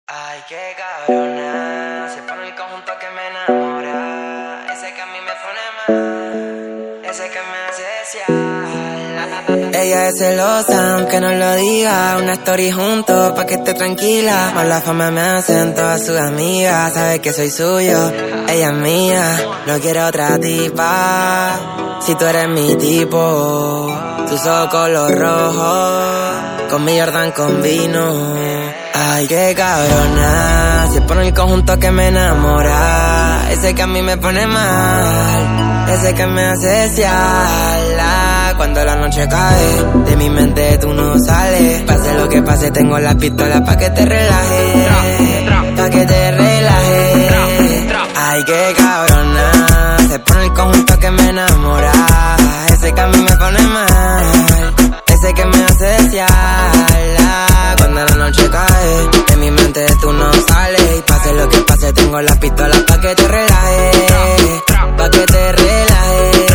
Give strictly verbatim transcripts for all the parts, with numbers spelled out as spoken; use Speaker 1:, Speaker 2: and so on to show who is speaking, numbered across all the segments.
Speaker 1: Ay, qué cabrona, se pone el conjunto que me enamora. Ese que a mí me pone mal, ese que me hace desear. Ella es celosa, aunque no lo diga. Una story juntos, pa' que esté tranquila. Por la fama me hacen todas sus amigas. Sabe que soy suyo, ella es mía. No quiero otra tipa, si tú eres mi tipo. Tus ojos color rojo, con mi Jordan combino. Ay, qué cabrona, se pone el conjunto que me enamora. Ese que a mí me pone mal, ese que me hace desearla. Cuando la noche cae, de mi mente tú no sales. Pase lo que pase, tengo la pistola pa' que te relajes, pa' que te relajes. Ay, qué cabrona, se pone el conjunto que me enamora. Ese que a mí me pone mal, ese que me hace desearla. Cuando la noche cae, de mi mente tú no sales. Y pase lo que pase, tengo la pistola pa' que te relajes, pa' que te relajes.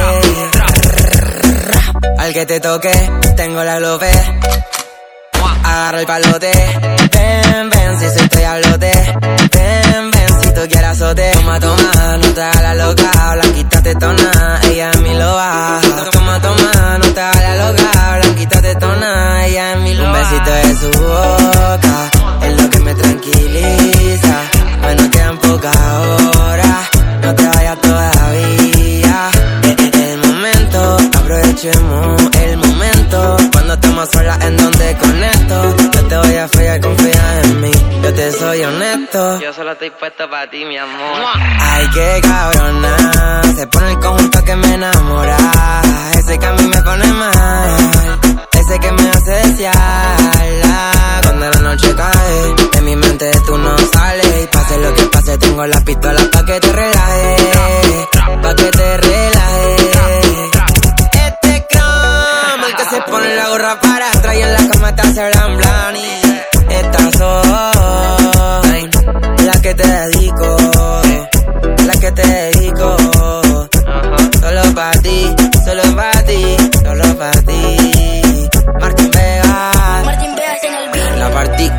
Speaker 1: Al que te toque, tengo la globe. Agarra el palote. Ven, ven, si soy estoy al lote. Ven, ven, si tú quieres azote. Toma, toma, no te hagas la loca. Blanquita tetona, ella es mi loba. Toma, toma, no te hagas la loca. Blanquita tetona, ella es mi loba. Un besito de su boca es lo que me tranquiliza. Bueno, quedan pocas horas, no te vayas todavía. Es el momento, aprovechemos el momento. Cuando estamos solas en donde conecto. Yo te voy a fallar, confía en mí, yo te soy honesto.
Speaker 2: Yo solo estoy puesto para ti, mi amor.
Speaker 1: Ay, qué cabrona, se pone el conjunto que me enamora. Ese que a mí me pone mal, ese que me hace desearla. Cuando la noche cae, de mi mente tú no sales. Y pase lo que pase, tengo la pistola pa' que te relajes, pa' que te relajes. Este cromo, el que se pone la gorra para atrás y en la cama te hace blan blan. Y estas son las que te dedico, las que te dedico. Solo pa' ti, solo pa' ti, solo pa' ti. Martín Vega,
Speaker 3: Martín Vega en el beat.
Speaker 1: la partí.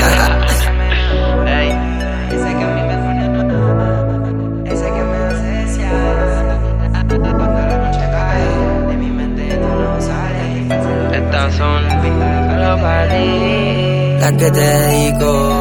Speaker 2: Ey,
Speaker 1: Ese que a mí me pone mal, ese que me hace desear. Cuando la noche cae, de mi mente tú no sales.
Speaker 2: estas son
Speaker 1: Solo pa' ti, las que te dedico.